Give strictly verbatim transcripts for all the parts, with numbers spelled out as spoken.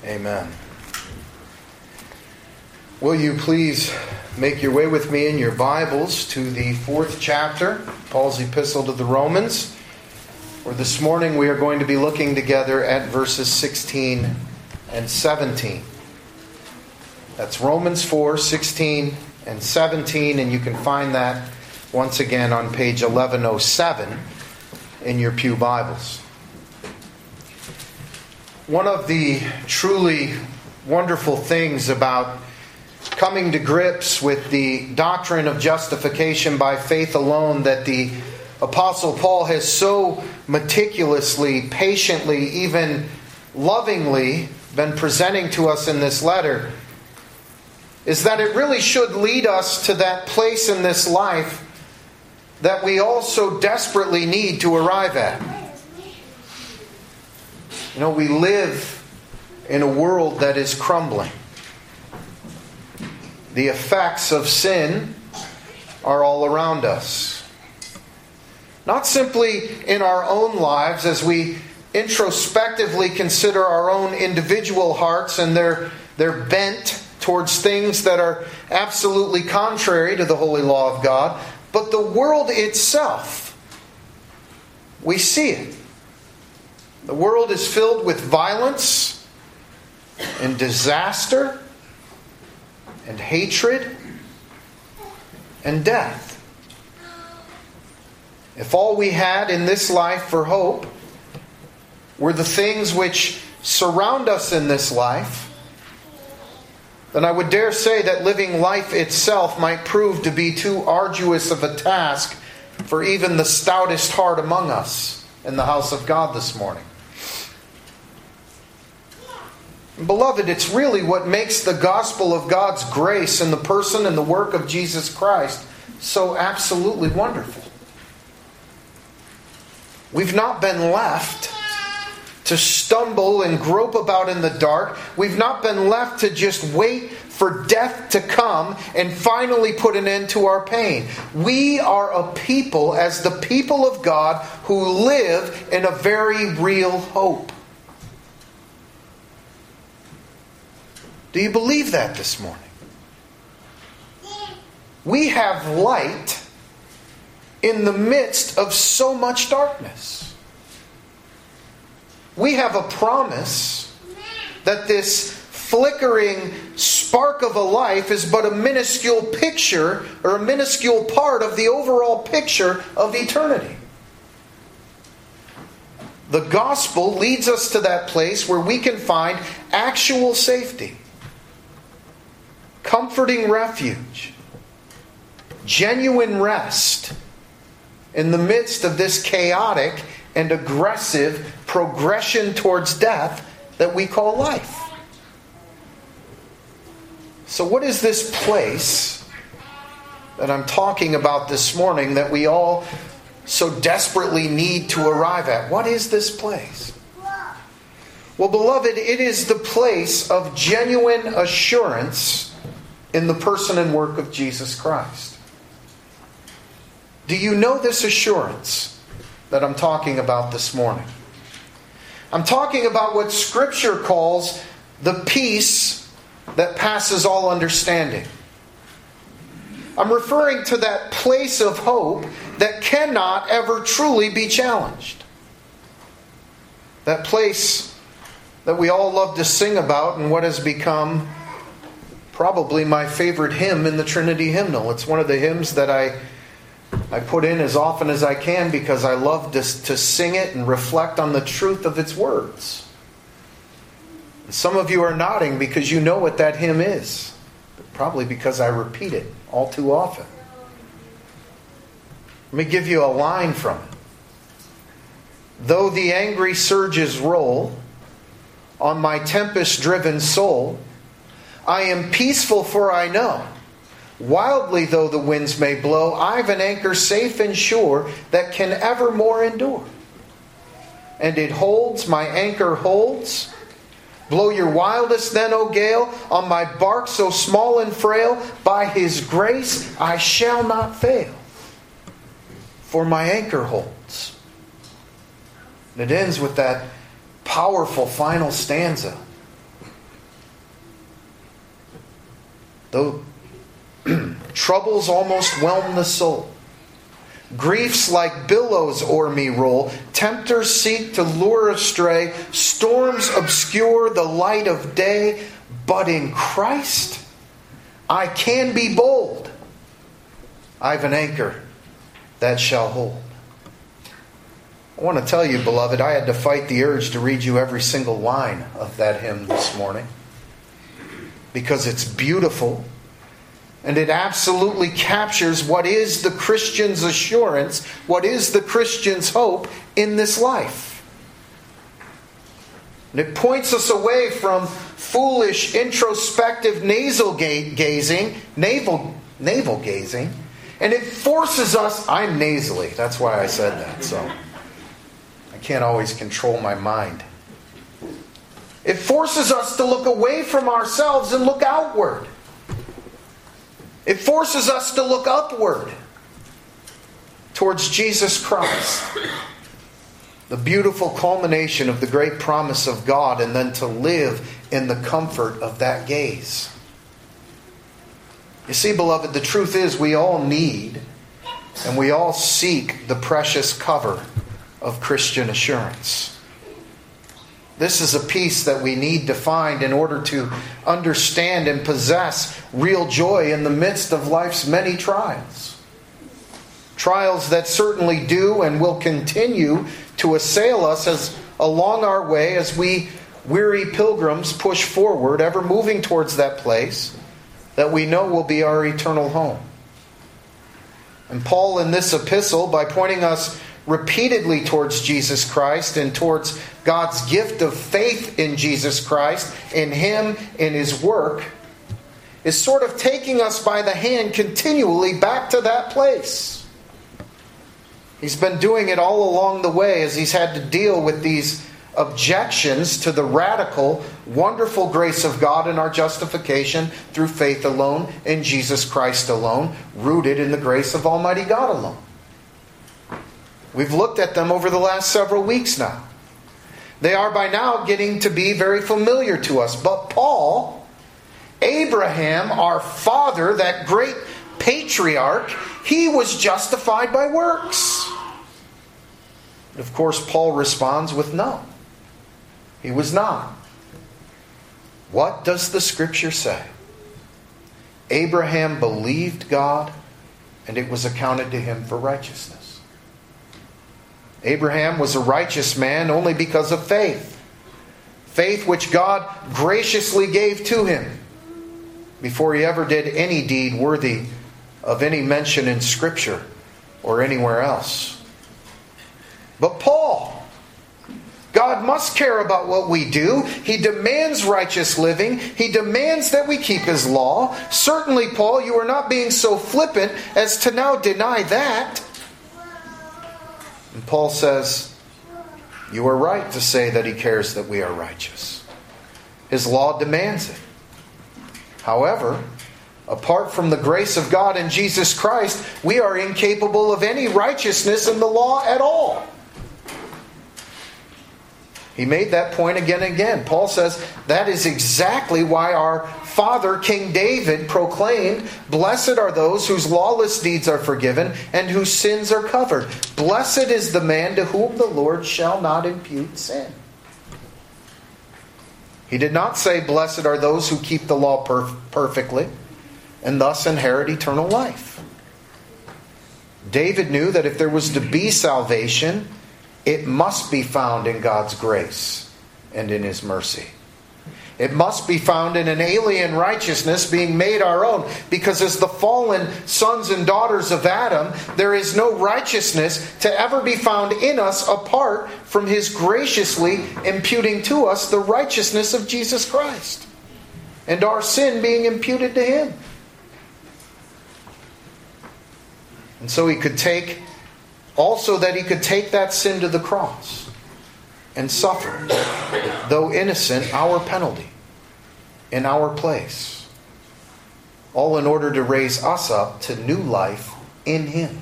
Amen. Will you please make your way with me in your Bibles to the fourth chapter, Paul's epistle to the Romans. For this morning we are going to be looking together at verses sixteen and seventeen. That's Romans four, sixteen and seventeen, and you can find that once again on page eleven oh seven in your pew Bibles. One of the truly wonderful things about coming to grips with the doctrine of justification by faith alone that the Apostle Paul has so meticulously, patiently, even lovingly been presenting to us in this letter is that it really should lead us to that place in this life that we all so desperately need to arrive at. You know, we live in a world that is crumbling. The effects of sin are all around us. Not simply in our own lives as we introspectively consider our own individual hearts and their, their bent towards things that are absolutely contrary to the holy law of God, but the world itself. We see it. The world is filled with violence and disaster and hatred and death. If all we had in this life for hope were the things which surround us in this life, then I would dare say that living life itself might prove to be too arduous of a task for even the stoutest heart among us in the house of God this morning. Beloved, it's really what makes the gospel of God's grace in the person and the work of Jesus Christ so absolutely wonderful. We've not been left to stumble and grope about in the dark. We've not been left to just wait for death to come and finally put an end to our pain. We are a people, as the people of God, who live in a very real hope. Do you believe that this morning? We have light in the midst of so much darkness. We have a promise that this flickering spark of a life is but a minuscule picture or a minuscule part of the overall picture of eternity. The gospel leads us to that place where we can find actual safety, comforting refuge, genuine rest in the midst of this chaotic and aggressive progression towards death that we call life. So what is this place that I'm talking about this morning that we all so desperately need to arrive at? What is this place? Well, beloved, it is the place of genuine assurance in the person and work of Jesus Christ. Do you know this assurance that I'm talking about this morning? I'm talking about what Scripture calls the peace that passes all understanding. I'm referring to that place of hope that cannot ever truly be challenged. That place that we all love to sing about and what has become probably my favorite hymn in the Trinity hymnal. It's one of the hymns that I I put in as often as I can because I love to, to sing it and reflect on the truth of its words. And some of you are nodding because you know what that hymn is. Probably because I repeat it all too often. Let me give you a line from it. Though the angry surges roll on my tempest-driven soul, I am peaceful, for I know, wildly though the winds may blow, I've an anchor safe and sure that can evermore endure. And it holds, my anchor holds. Blow your wildest then, O gale, on my bark so small and frail. By His grace I shall not fail, for my anchor holds. And it ends with that powerful final stanza. Though troubles almost whelm the soul, griefs like billows o'er me roll, tempters seek to lure astray, storms obscure the light of day, but in Christ I can be bold. I've an anchor that shall hold. I want to tell you, beloved, I had to fight the urge to read you every single line of that hymn this morning, because it's beautiful and it absolutely captures what is the Christian's assurance, what is the Christian's hope in this life. And it points us away from foolish, introspective nasal gazing, navel, navel gazing, and it forces us, I'm nasally, that's why I said that, so I can't always control my mind. It forces us to look away from ourselves and look outward. It forces us to look upward towards Jesus Christ, the beautiful culmination of the great promise of God, and then to live in the comfort of that gaze. You see, beloved, the truth is we all need and we all seek the precious cover of Christian assurance. This is a peace that we need to find in order to understand and possess real joy in the midst of life's many trials. Trials that certainly do and will continue to assail us as along our way as we weary pilgrims push forward, ever moving towards that place that we know will be our eternal home. And Paul in this epistle, by pointing us repeatedly towards Jesus Christ and towards God's gift of faith in Jesus Christ, in Him, in His work, is sort of taking us by the hand continually back to that place. He's been doing it all along the way as he's had to deal with these objections to the radical, wonderful grace of God in our justification through faith alone, in Jesus Christ alone, rooted in the grace of Almighty God alone. We've looked at them over the last several weeks now. They are by now getting to be very familiar to us. But Paul, Abraham, our father, that great patriarch, he was justified by works. Of course, Paul responds with no. He was not. What does the Scripture say? Abraham believed God, and it was accounted to him for righteousness. Abraham was a righteous man only because of faith. Faith which God graciously gave to him before he ever did any deed worthy of any mention in Scripture or anywhere else. But Paul, God must care about what we do. He demands righteous living. He demands that we keep His law. Certainly, Paul, you are not being so flippant as to now deny that. And Paul says, you are right to say that He cares that we are righteous. His law demands it. However, apart from the grace of God in Jesus Christ, we are incapable of any righteousness in the law at all. He made that point again and again. Paul says that is exactly why our father, King David, proclaimed, blessed are those whose lawless deeds are forgiven and whose sins are covered. Blessed is the man to whom the Lord shall not impute sin. He did not say, blessed are those who keep the law perf- perfectly and thus inherit eternal life. David knew that if there was to be salvation, it must be found in God's grace and in His mercy. It must be found in an alien righteousness being made our own. Because as the fallen sons and daughters of Adam, there is no righteousness to ever be found in us apart from His graciously imputing to us the righteousness of Jesus Christ, and our sin being imputed to Him. And so He could take, also that He could take that sin to the cross and suffer, though innocent, our penalty in our place. All in order to raise us up to new life in Him.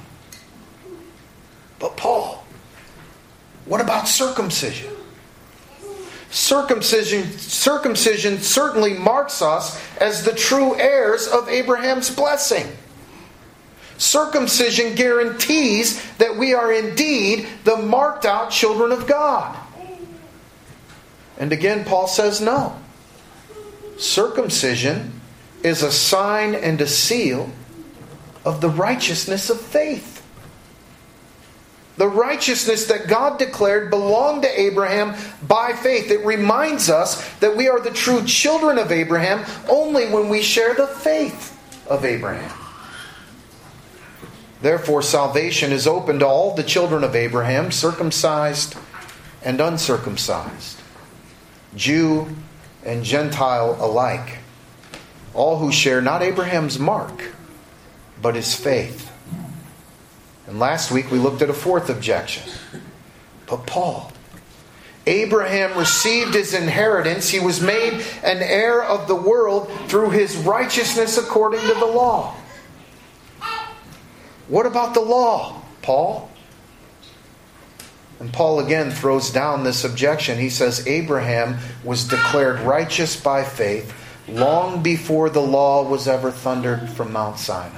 But Paul, what about circumcision? Circumcision, circumcision certainly marks us as the true heirs of Abraham's blessing. Circumcision guarantees that we are indeed the marked out children of God. And again, Paul says no. Circumcision is a sign and a seal of the righteousness of faith. The righteousness that God declared belonged to Abraham by faith. It reminds us that we are the true children of Abraham only when we share the faith of Abraham. Therefore, salvation is open to all the children of Abraham, circumcised and uncircumcised, Jew and Gentile alike, all who share not Abraham's mark, but his faith. And last week we looked at a fourth objection. But Paul, Abraham received his inheritance. He was made an heir of the world through his righteousness according to the law. What about the law, Paul? And Paul again throws down this objection. He says Abraham was declared righteous by faith long before the law was ever thundered from Mount Sinai.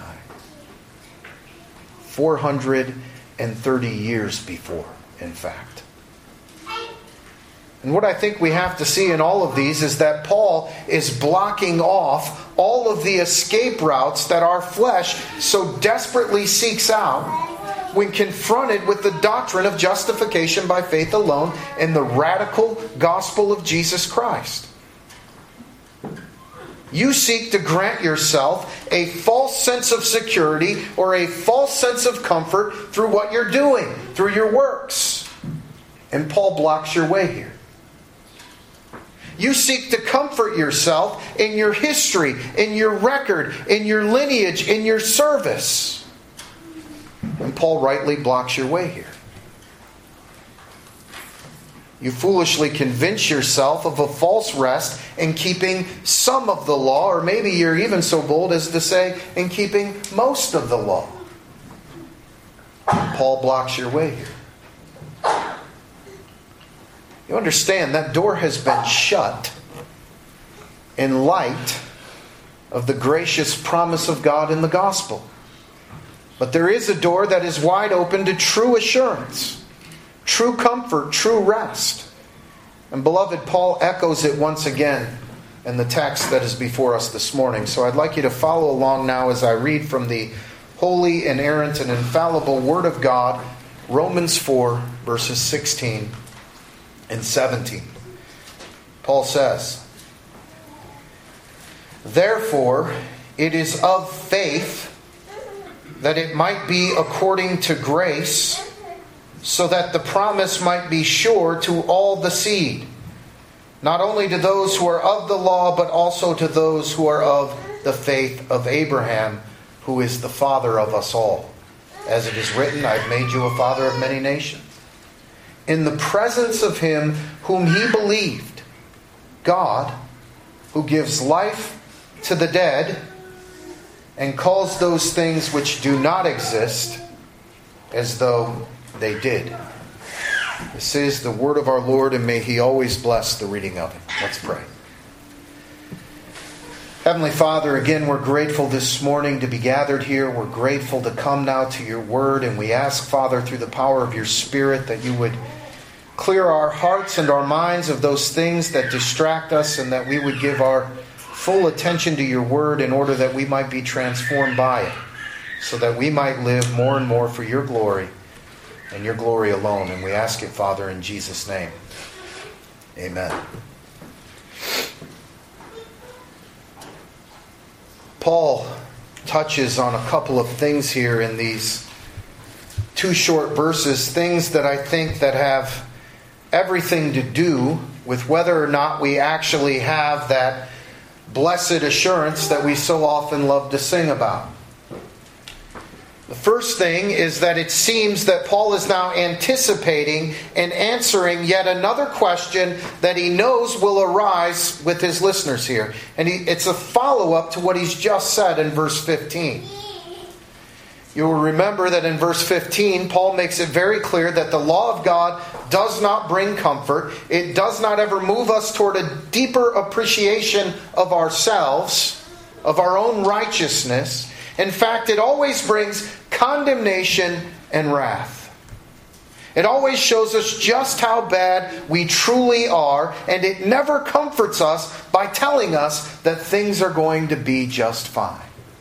four hundred thirty years before, in fact. And what I think we have to see in all of these is that Paul is blocking off all of the escape routes that our flesh so desperately seeks out when confronted with the doctrine of justification by faith alone and the radical gospel of Jesus Christ. You seek to grant yourself a false sense of security or a false sense of comfort through what you're doing, through your works. And Paul blocks your way here. You seek to comfort yourself in your history, in your record, in your lineage, in your service. And Paul rightly blocks your way here. You foolishly convince yourself of a false rest in keeping some of the law, or maybe you're even so bold as to say, in keeping most of the law. Paul blocks your way here. You understand that door has been shut in light of the gracious promise of God in the gospel. But there is a door that is wide open to true assurance, true comfort, true rest. And beloved, Paul echoes it once again in the text that is before us this morning. So I'd like you to follow along now as I read from the holy, inerrant, and infallible Word of God, Romans four, verses sixteen and seventeen. Paul says, "Therefore it is of faith, that it might be according to grace, so that the promise might be sure to all the seed, not only to those who are of the law, but also to those who are of the faith of Abraham, who is the father of us all. As it is written, I've made you a father of many nations. In the presence of him whom he believed, God, who gives life to the dead and calls those things which do not exist as though they did." This is the word of our Lord, and may he always bless the reading of it. Let's pray. Heavenly Father, again, we're grateful this morning to be gathered here. We're grateful to come now to your word, and we ask, Father, through the power of your Spirit, that you would clear our hearts and our minds of those things that distract us, and that we would give our full attention to your word in order that we might be transformed by it, so that we might live more and more for your glory and your glory alone. And we ask it, Father, in Jesus' name. Amen. Paul touches on a couple of things here in these two short verses, things that I think that have everything to do with whether or not we actually have that blessed assurance that we so often love to sing about. The first thing is that it seems that Paul is now anticipating and answering yet another question that he knows will arise with his listeners here. And he, it's a follow-up to what he's just said in verse fifteen. You'll remember that in verse fifteen, Paul makes it very clear that the law of God does not bring comfort. It does not ever move us toward a deeper appreciation of ourselves, of our own righteousness. In fact, it always brings condemnation and wrath. It always shows us just how bad we truly are, and it never comforts us by telling us that things are going to be just fine.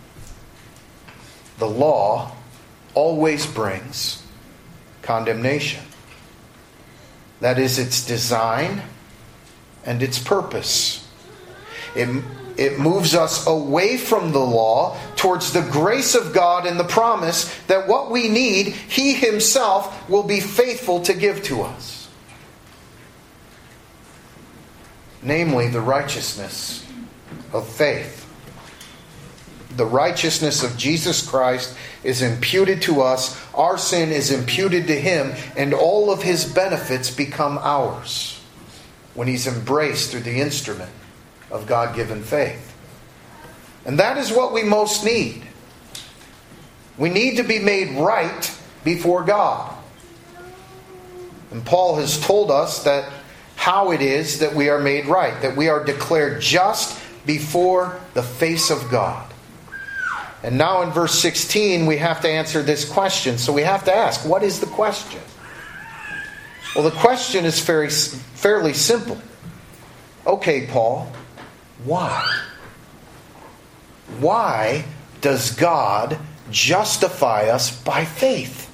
The law always brings condemnation. That is its design and its purpose. It, it moves us away from the law towards the grace of God and the promise that what we need, He Himself will be faithful to give to us. Namely, the righteousness of faith. The righteousness of Jesus Christ is imputed to us, our sin is imputed to Him, and all of His benefits become ours when He's embraced through the instrument of God-given faith. And that is what we most need. We need to be made right before God. And Paul has told us that how it is that we are made right, that we are declared just before the face of God. And now in verse sixteen, we have to answer this question. So we have to ask, what is the question? Well, the question is very, fairly simple. Okay, Paul, why? Why does God justify us by faith?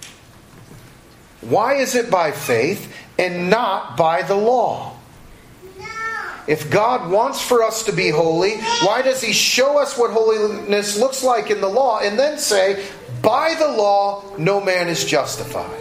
Why is it by faith and not by the law? If God wants for us to be holy, why does He show us what holiness looks like in the law and then say, by the law, no man is justified?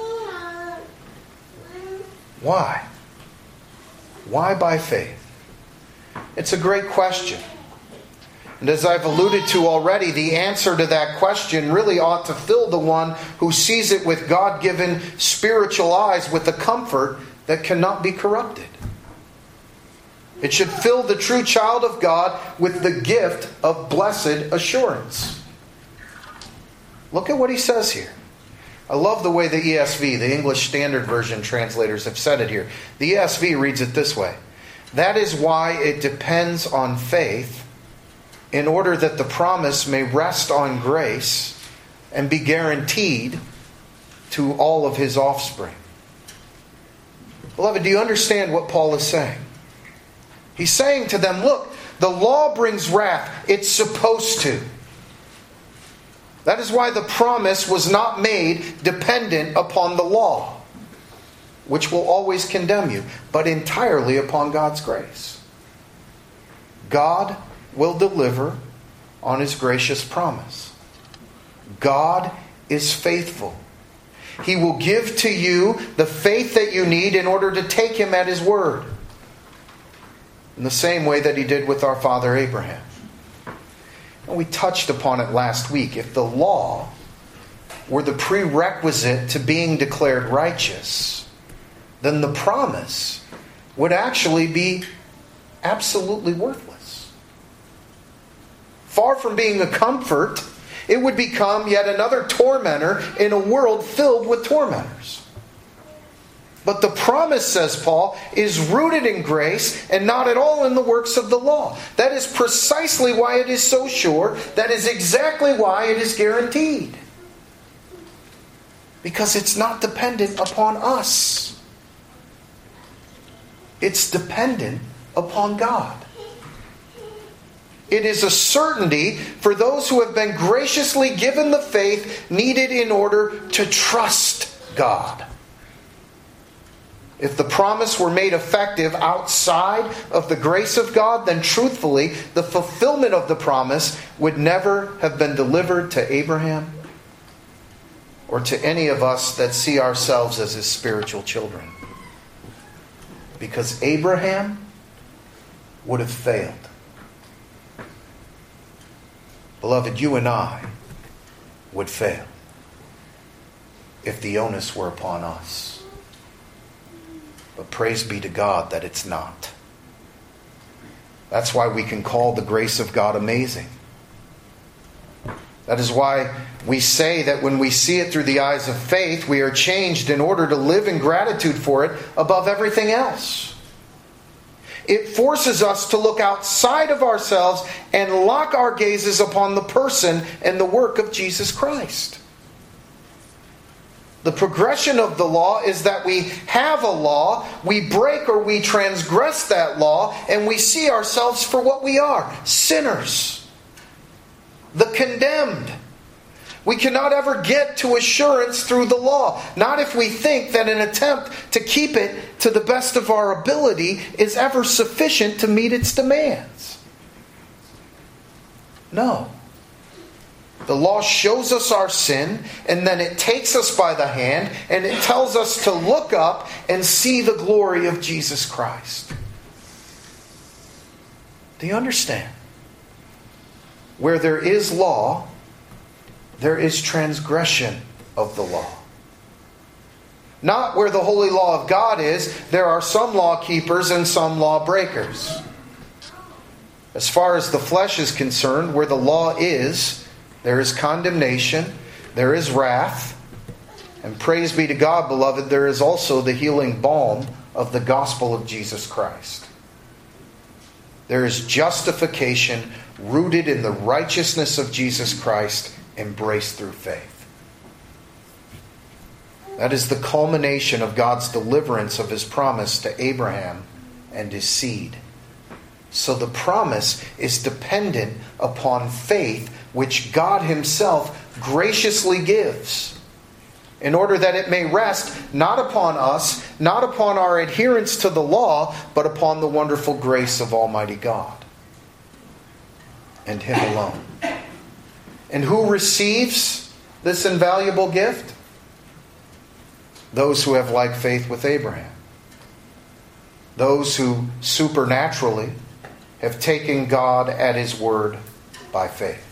Why? Why by faith? It's a great question. And as I've alluded to already, the answer to that question really ought to fill the one who sees it with God-given spiritual eyes with a comfort that cannot be corrupted. It should fill the true child of God with the gift of blessed assurance. Look at what he says here. I love the way the E S V, the English Standard Version translators, have said it here. The E S V reads it this way. That is why it depends on faith, in order that the promise may rest on grace and be guaranteed to all of His offspring. Beloved, do you understand what Paul is saying? He's saying to them, look, the law brings wrath. It's supposed to. That is why the promise was not made dependent upon the law, which will always condemn you, but entirely upon God's grace. God will deliver on His gracious promise. God is faithful. He will give to you the faith that you need in order to take Him at His word. In the same way that He did with our father Abraham. And we touched upon it last week. If the law were the prerequisite to being declared righteous, then the promise would actually be absolutely worthless. Far from being a comfort, it would become yet another tormentor in a world filled with tormentors. But the promise, says Paul, is rooted in grace and not at all in the works of the law. That is precisely why it is so sure. That is exactly why it is guaranteed. Because it's not dependent upon us. It's dependent upon God. It is a certainty for those who have been graciously given the faith needed in order to trust God. If the promise were made effective outside of the grace of God, then truthfully, the fulfillment of the promise would never have been delivered to Abraham or to any of us that see ourselves as His spiritual children. Because Abraham would have failed. Beloved, you and I would fail if the onus were upon us. But praise be to God that it's not. That's why we can call the grace of God amazing. That is why we say that when we see it through the eyes of faith, we are changed in order to live in gratitude for it above everything else. It forces us to look outside of ourselves and lock our gazes upon the person and the work of Jesus Christ. The progression of the law is that we have a law, we break or we transgress that law, and we see ourselves for what we are, sinners, the condemned. We cannot ever get to assurance through the law, not if we think that an attempt to keep it to the best of our ability is ever sufficient to meet its demands. No. The law shows us our sin, and then it takes us by the hand, and it tells us to look up and see the glory of Jesus Christ. Do you understand? Where there is law, there is transgression of the law. Not where the holy law of God is, there are some law keepers and some law breakers. As far as the flesh is concerned, where the law is, there is condemnation, there is wrath, and praise be to God, beloved, there is also the healing balm of the gospel of Jesus Christ. There is justification rooted in the righteousness of Jesus Christ, embraced through faith. That is the culmination of God's deliverance of His promise to Abraham and his seed. So the promise is dependent upon faith, which God Himself graciously gives, in order that it may rest not upon us, not upon our adherence to the law, but upon the wonderful grace of Almighty God and Him alone. And who receives this invaluable gift? Those who have like faith with Abraham. Those who supernaturally have taken God at His word by faith.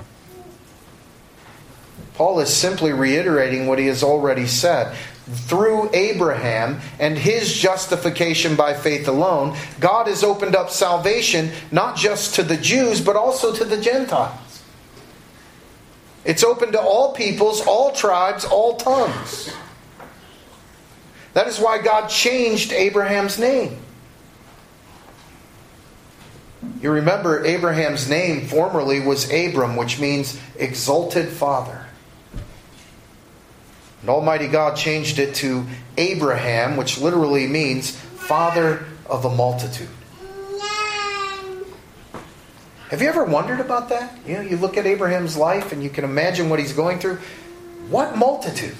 Paul is simply reiterating what he has already said. Through Abraham and his justification by faith alone, God has opened up salvation not just to the Jews, but also to the Gentiles. It's open to all peoples, all tribes, all tongues. That is why God changed Abraham's name. You remember Abraham's name formerly was Abram, which means exalted father. And Almighty God changed it to Abraham, which literally means father of a multitude. Have you ever wondered about that? You know, you look at Abraham's life and you can imagine what he's going through. What multitude?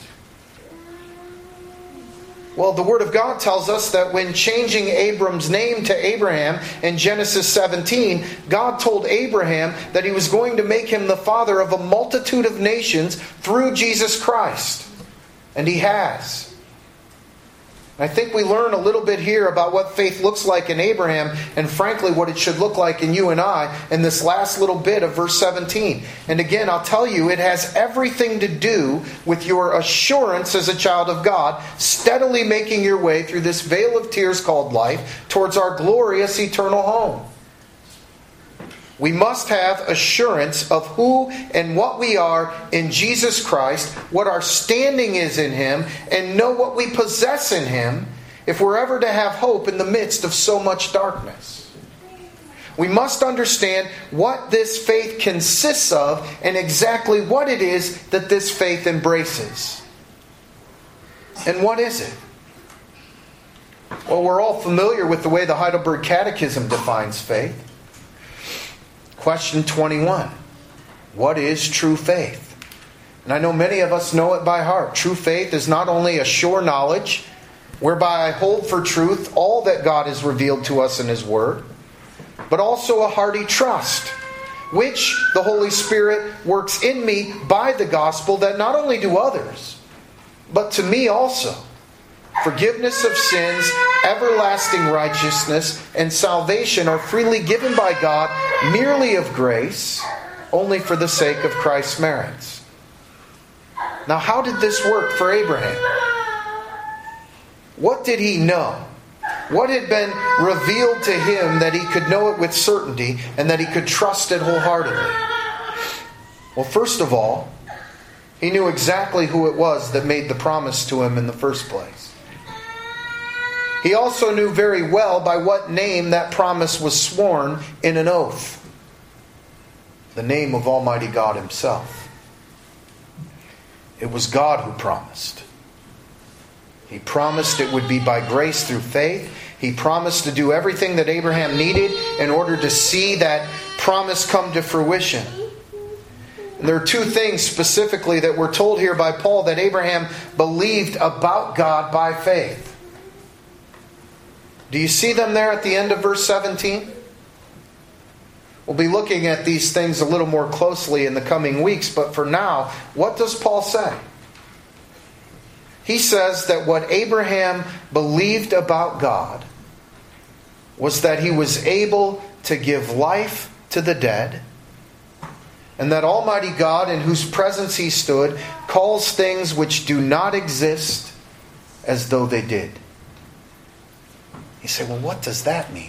Well, the Word of God tells us that when changing Abram's name to Abraham in Genesis seventeen, God told Abraham that He was going to make him the father of a multitude of nations through Jesus Christ. And He has. I think we learn a little bit here about what faith looks like in Abraham, and frankly what it should look like in you and I in this last little bit of verse seventeen. And again, I'll tell you, it has everything to do with your assurance as a child of God, steadily making your way through this vale of tears called life towards our glorious eternal home. We must have assurance of who and what we are in Jesus Christ, what our standing is in Him, and know what we possess in Him if we're ever to have hope in the midst of so much darkness. We must understand what this faith consists of and exactly what it is that this faith embraces. And what is it? Well, we're all familiar with the way the Heidelberg Catechism defines faith. Question twenty-one. What is true faith? And I know many of us know it by heart. True faith is not only a sure knowledge, whereby I hold for truth all that God has revealed to us in His Word, but also a hearty trust, which the Holy Spirit works in me by the gospel, that not only do others, but to me also, forgiveness of sins, everlasting righteousness, and salvation are freely given by God merely of grace, only for the sake of Christ's merits. Now, how did this work for Abraham? What did he know? What had been revealed to him that he could know it with certainty and that he could trust it wholeheartedly? Well, first of all, he knew exactly who it was that made the promise to him in the first place. He also knew very well by what name that promise was sworn in an oath. The name of Almighty God Himself. It was God who promised. He promised it would be by grace through faith. He promised to do everything that Abraham needed in order to see that promise come to fruition. And there are two things specifically that we're told here by Paul that Abraham believed about God by faith. Do you see them there at the end of verse seventeen? We'll be looking at these things a little more closely in the coming weeks, but for now, what does Paul say? He says that what Abraham believed about God was that He was able to give life to the dead, and that Almighty God, in whose presence he stood, calls things which do not exist as though they did. You say, well, what does that mean?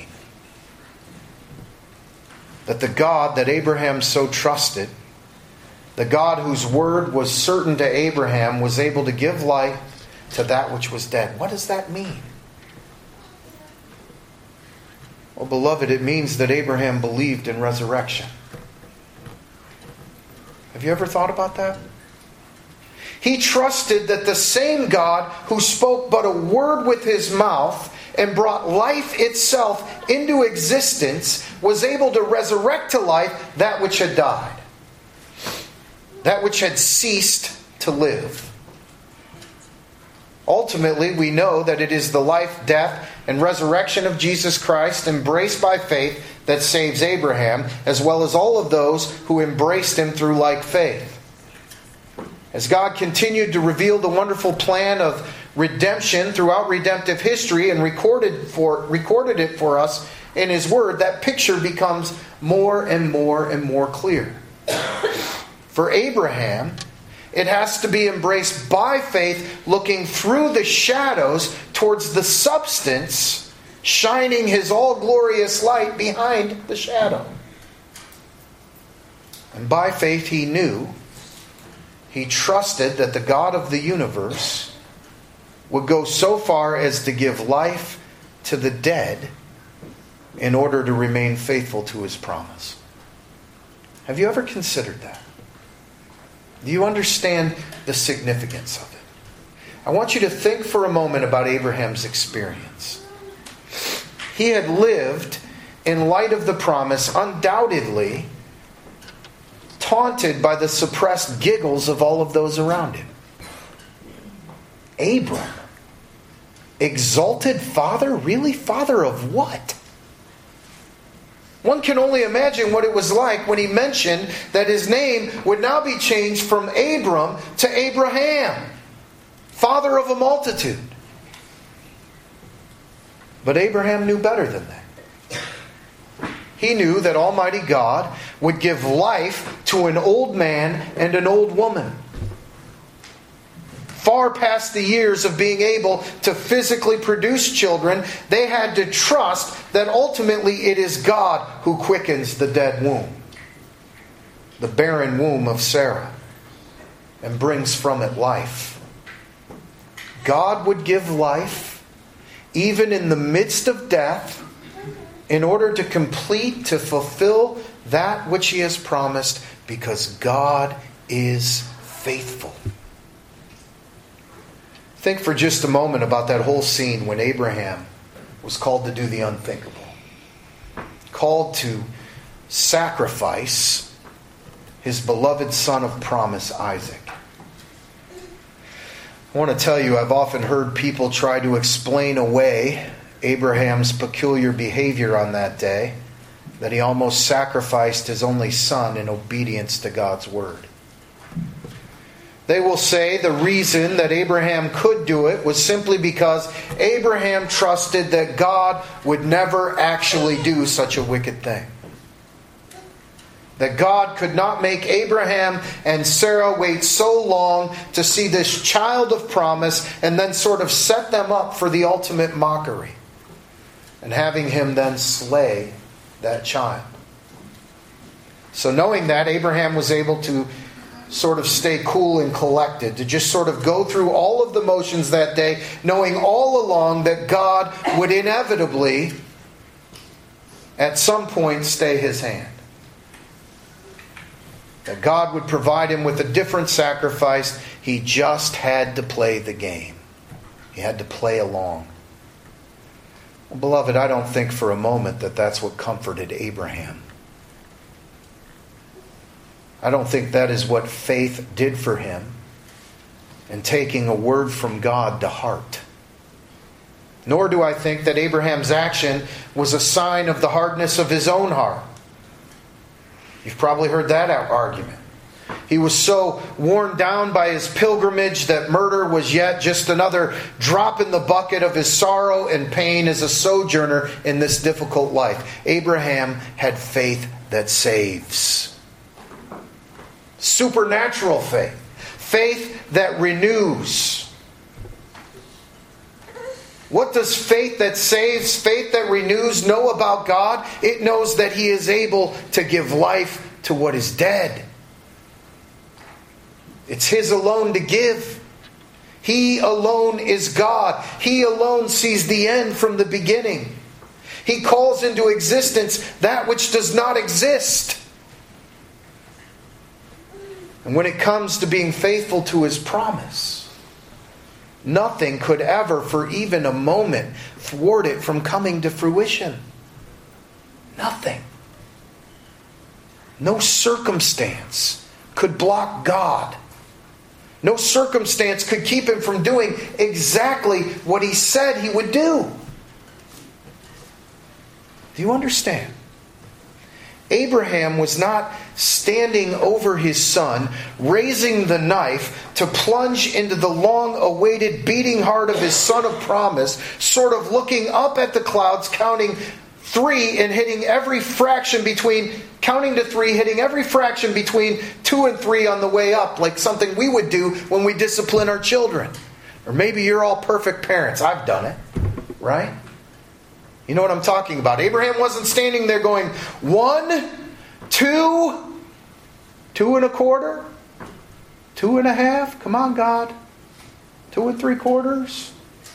That the God that Abraham so trusted, the God whose word was certain to Abraham, was able to give life to that which was dead. What does that mean? Well, beloved, it means that Abraham believed in resurrection. Have you ever thought about that? He trusted that the same God who spoke but a word with His mouth and brought life itself into existence was able to resurrect to life that which had died. That which had ceased to live. Ultimately, we know that it is the life, death, and resurrection of Jesus Christ, embraced by faith, that saves Abraham, as well as all of those who embraced Him through like faith. As God continued to reveal the wonderful plan of redemption throughout redemptive history and recorded for recorded it for us in His Word, that picture becomes more and more and more clear. For Abraham, it has to be embraced by faith, looking through the shadows towards the substance, shining His all-glorious light behind the shadow. And by faith he knew, he trusted that the God of the universe would go so far as to give life to the dead in order to remain faithful to His promise. Have you ever considered that? Do you understand the significance of it? I want you to think for a moment about Abraham's experience. He had lived in light of the promise, undoubtedly taunted by the suppressed giggles of all of those around him. Abram, exalted father? Really? Father of what? One can only imagine what it was like when he mentioned that his name would now be changed from Abram to Abraham, father of a multitude. But Abraham knew better than that. He knew that Almighty God would give life to an old man and an old woman. Far past the years of being able to physically produce children, they had to trust that ultimately it is God who quickens the dead womb, the barren womb of Sarah, and brings from it life. God would give life even in the midst of death in order to complete, to fulfill that which He has promised, because God is faithful. Think for just a moment about that whole scene when Abraham was called to do the unthinkable. Called to sacrifice his beloved son of promise, Isaac. I want to tell you, I've often heard people try to explain away Abraham's peculiar behavior on that day, that he almost sacrificed his only son in obedience to God's word. They will say the reason that Abraham could do it was simply because Abraham trusted that God would never actually do such a wicked thing. That God could not make Abraham and Sarah wait so long to see this child of promise and then sort of set them up for the ultimate mockery, and having him then slay that child. So knowing that, Abraham was able to sort of stay cool and collected, to just sort of go through all of the motions that day, knowing all along that God would inevitably, at some point, stay his hand. That God would provide him with a different sacrifice. He just had to play the game. He had to play along. Well, beloved, I don't think for a moment that that's what comforted Abraham. I don't think that is what faith did for him in taking a word from God to heart. Nor do I think that Abraham's action was a sign of the hardness of his own heart. You've probably heard that argument. He was so worn down by his pilgrimage that murder was yet just another drop in the bucket of his sorrow and pain as a sojourner in this difficult life. Abraham had faith that saves. Supernatural faith. Faith that renews. What does faith that saves, faith that renews know about God? It knows that He is able to give life to what is dead. It's His alone to give. He alone is God. He alone sees the end from the beginning. He calls into existence that which does not exist. And when it comes to being faithful to His promise, nothing could ever, for even a moment, thwart it from coming to fruition. Nothing. No circumstance could block God. No circumstance could keep Him from doing exactly what He said He would do. Do you understand? Abraham was not standing over his son, raising the knife to plunge into the long-awaited beating heart of his son of promise, sort of looking up at the clouds, counting three and hitting every fraction between, counting to three, hitting every fraction between two and three on the way up, like something we would do when we discipline our children. Or maybe you're all perfect parents. I've done it, right? You know what I'm talking about. Abraham wasn't standing there going, one, two, two and a quarter, two and a half. Come on, God. Two and three quarters.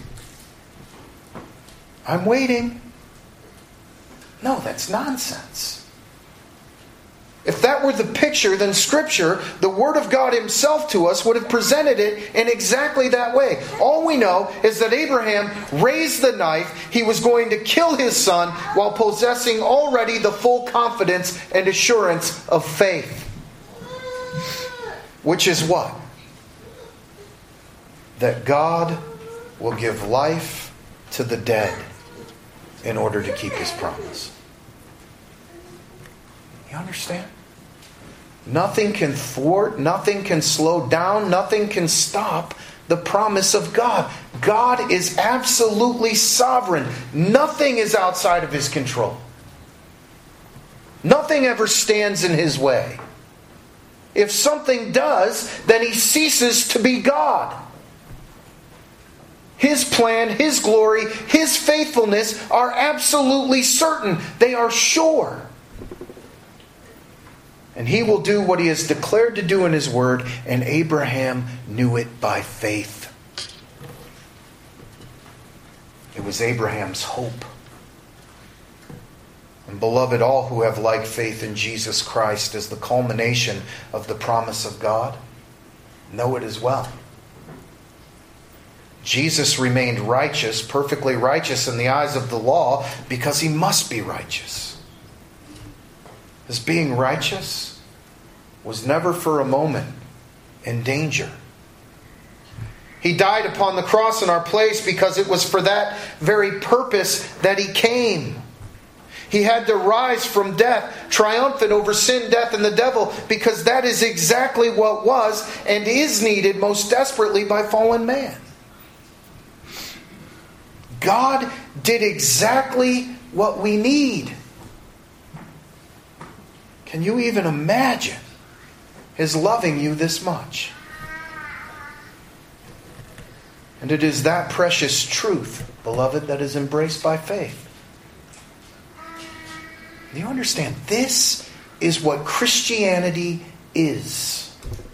I'm waiting. No, that's nonsense. If that were the picture, then Scripture, the Word of God Himself to us, would have presented it in exactly that way. All we know is that Abraham raised the knife. He was going to kill his son while possessing already the full confidence and assurance of faith. Which is what? That God will give life to the dead in order to keep His promise. You understand? Nothing can thwart, nothing can slow down, nothing can stop the promise of God. God is absolutely sovereign. Nothing is outside of His control. Nothing ever stands in His way. If something does, then He ceases to be God. His plan, His glory, His faithfulness are absolutely certain. They are sure. And He will do what He has declared to do in His Word, and Abraham knew it by faith. It was Abraham's hope. And beloved, all who have like faith in Jesus Christ as the culmination of the promise of God, know it as well. Jesus remained righteous, perfectly righteous in the eyes of the law, because He must be righteous. His being righteous was never for a moment in danger. He died upon the cross in our place because it was for that very purpose that He came. He had to rise from death, triumphant over sin, death, and the devil, because that is exactly what was and is needed most desperately by fallen man. God did exactly what we need. Can you even imagine His loving you this much? And it is that precious truth, beloved, that is embraced by faith. Do you understand? This is what Christianity is.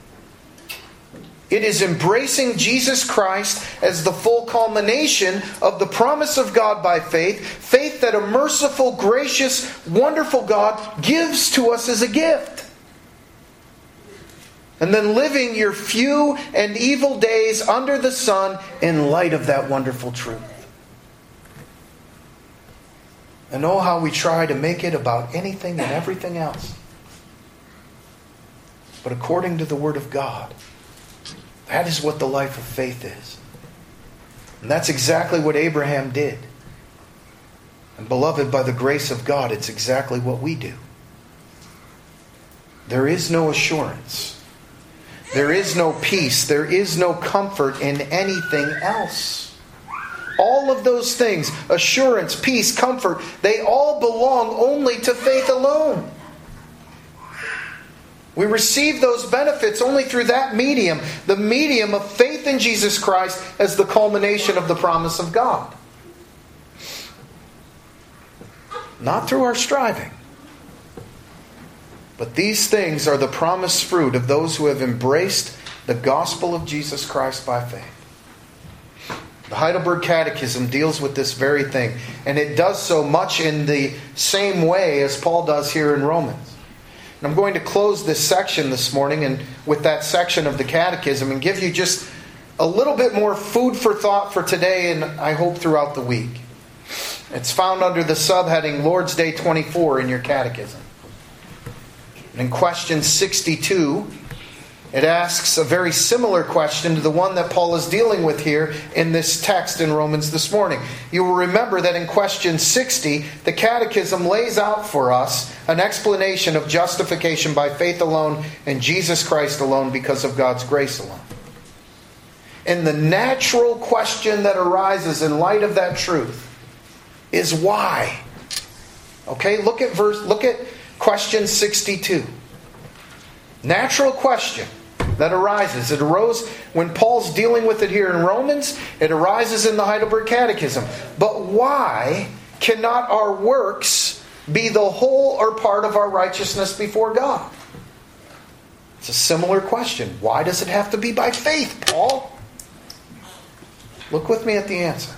It is embracing Jesus Christ as the full culmination of the promise of God by faith. Faith that a merciful, gracious, wonderful God gives to us as a gift. And then living your few and evil days under the sun in light of that wonderful truth. And oh, how we try to make it about anything and everything else. But according to the Word of God, that is what the life of faith is. And that's exactly what Abraham did. And beloved, by the grace of God, it's exactly what we do. There is no assurance. There is no peace. There is no comfort in anything else. All of those things, assurance, peace, comfort, they all belong only to faith alone. We receive those benefits only through that medium, the medium of faith in Jesus Christ as the culmination of the promise of God. Not through our striving. But these things are the promised fruit of those who have embraced the gospel of Jesus Christ by faith. The Heidelberg Catechism deals with this very thing, and it does so much in the same way as Paul does here in Romans. And I'm going to close this section this morning and with that section of the Catechism and give you just a little bit more food for thought for today and I hope throughout the week. It's found under the subheading Lord's Day twenty-four in your Catechism. And in question sixty-two, it asks a very similar question to the one that Paul is dealing with here in this text in Romans this morning. You will remember that in question sixty, the Catechism lays out for us an explanation of justification by faith alone in Jesus Christ alone because of God's grace alone. And the natural question that arises in light of that truth is why? Okay, look at verse look at question sixty-two. Natural question that arises. It arose when Paul's dealing with it here in Romans. It arises in the Heidelberg Catechism. But why cannot our works be the whole or part of our righteousness before God? It's a similar question. Why does it have to be by faith, Paul? Look with me at the answer.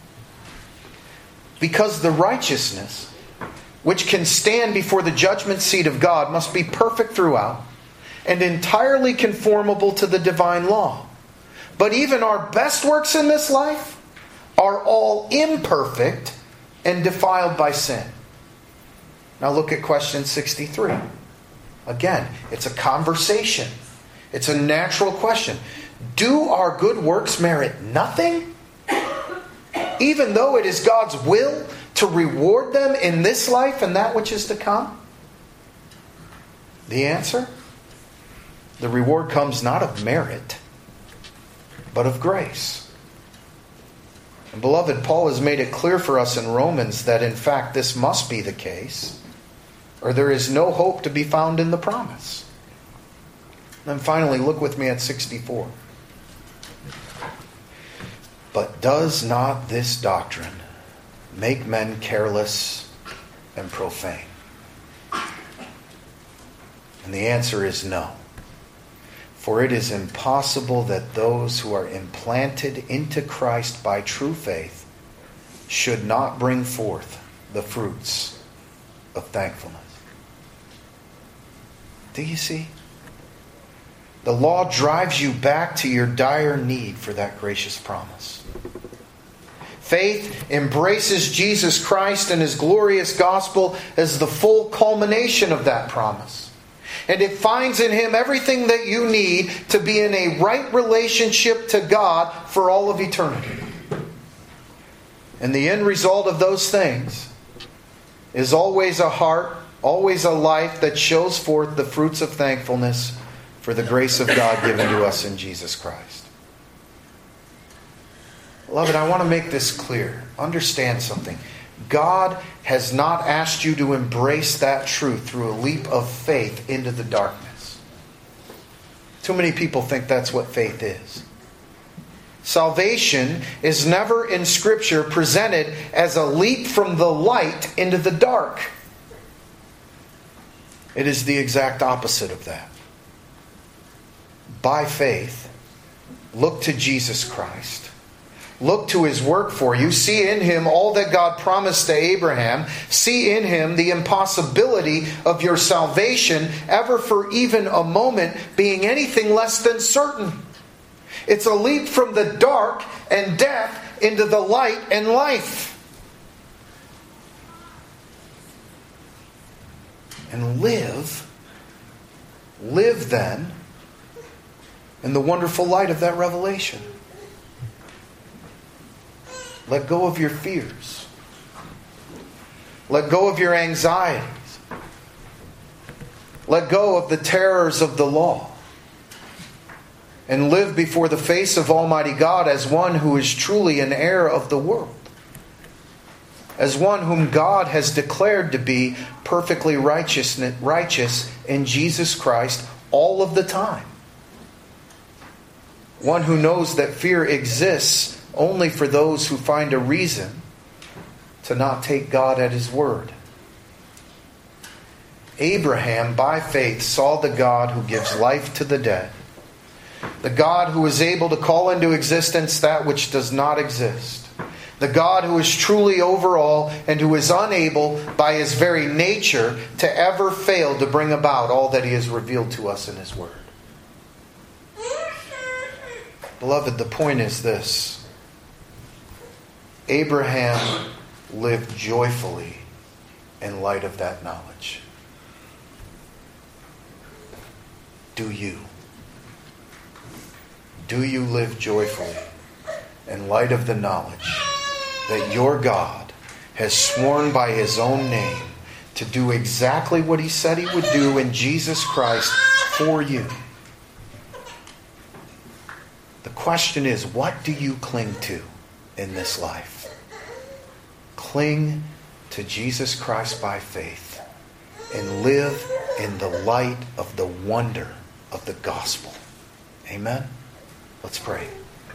Because the righteousness which can stand before the judgment seat of God must be perfect throughout and entirely conformable to the divine law. But even our best works in this life are all imperfect and defiled by sin. Now look at question sixty-three. Again, it's a conversation. It's a natural question. Do our good works merit nothing? Even though it is God's will to reward them in this life and that which is to come? The answer? The reward comes not of merit, but of grace. And beloved, Paul has made it clear for us in Romans that in fact this must be the case, or there is no hope to be found in the promise. And finally, look with me at sixty-four. But does not this doctrine make men careless and profane? And the answer is no. For it is impossible that those who are implanted into Christ by true faith should not bring forth the fruits of thankfulness. Do you see? The law drives you back to your dire need for that gracious promise. Faith embraces Jesus Christ and His glorious gospel as the full culmination of that promise. And it finds in Him everything that you need to be in a right relationship to God for all of eternity. And the end result of those things is always a heart, always a life that shows forth the fruits of thankfulness for the grace of God given to us in Jesus Christ. Beloved, I want to make this clear. Understand something. God has not asked you to embrace that truth through a leap of faith into the darkness. Too many people think that's what faith is. Salvation is never in Scripture presented as a leap from the light into the dark. It is the exact opposite of that. By faith, look to Jesus Christ. Look to His work for you. See in Him all that God promised to Abraham. See in Him the impossibility of your salvation ever for even a moment being anything less than certain. It's a leap from the dark and death into the light and life. And live, live then in the wonderful light of that revelation. Let go of your fears. Let go of your anxieties. Let go of the terrors of the law. And live before the face of Almighty God as one who is truly an heir of the world. As one whom God has declared to be perfectly righteous, righteous in Jesus Christ all of the time. One who knows that fear exists only for those who find a reason to not take God at His word. Abraham, by faith, saw the God who gives life to the dead. The God who is able to call into existence that which does not exist. The God who is truly over all and who is unable by His very nature to ever fail to bring about all that He has revealed to us in His word. Beloved, the point is this. Abraham lived joyfully in light of that knowledge. Do you? Do you live joyfully in light of the knowledge that your God has sworn by His own name to do exactly what He said He would do in Jesus Christ for you? The question is, what do you cling to in this life? Cling to Jesus Christ by faith and live in the light of the wonder of the gospel. Amen? Let's pray.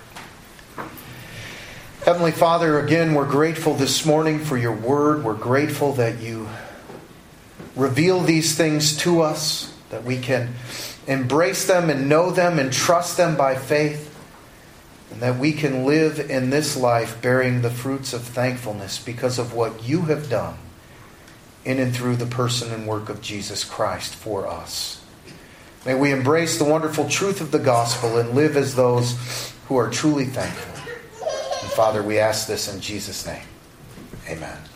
Heavenly Father, again, we're grateful this morning for your word. We're grateful that you reveal these things to us, that we can embrace them and know them and trust them by faith. And that we can live in this life bearing the fruits of thankfulness because of what you have done in and through the person and work of Jesus Christ for us. May we embrace the wonderful truth of the gospel and live as those who are truly thankful. And Father, we ask this in Jesus' name. Amen.